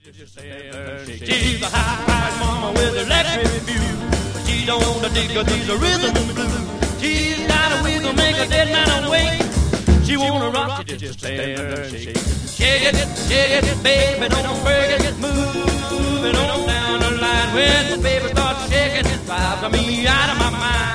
She's a high-priced mama with electric view. She don't dig these rhythm and blues. She's got a wiggle, make a dead man awake. She wanna rock you, just stand there and shake. Shake it, baby, don't break it. Move it on down the line. When the baby starts shaking, it drives me out of my mind.